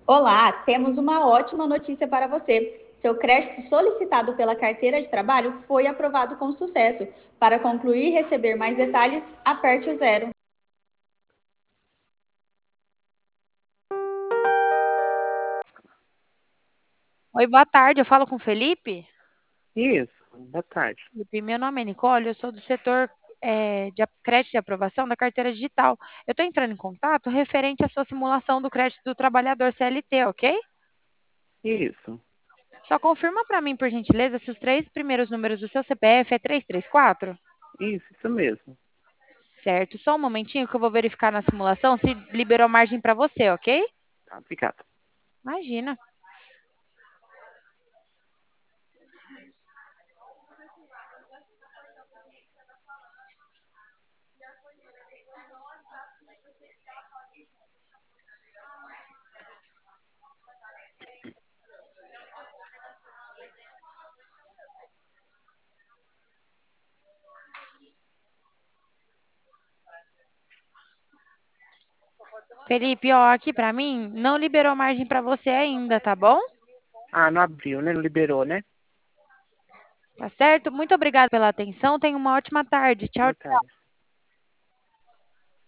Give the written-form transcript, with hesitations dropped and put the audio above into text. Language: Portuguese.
Olá, temos uma ótima notícia para você. Seu crédito solicitado pela carteira de trabalho foi aprovado com sucesso. Para concluir e receber mais detalhes, aperte o zero. Oi, boa tarde. Eu falo com o Felipe. Isso, boa tarde. Felipe, meu nome é Nicole, eu sou do setor crédito de aprovação da carteira digital. Eu estou entrando em contato referente à sua simulação do crédito do trabalhador CLT, ok? Isso, Só confirma para mim, por gentileza, se os três primeiros números do seu CPF é 334? isso mesmo. Certo, só um momentinho que eu vou verificar na simulação se liberou margem para você, ok? Tá, obrigado. Imagina. Felipe, ó, aqui para mim não liberou margem para você ainda, tá bom? Ah, não abriu, né? Não liberou, né? Tá certo? Muito obrigada pela atenção. Tenha uma ótima tarde. Tchau, Boa tarde.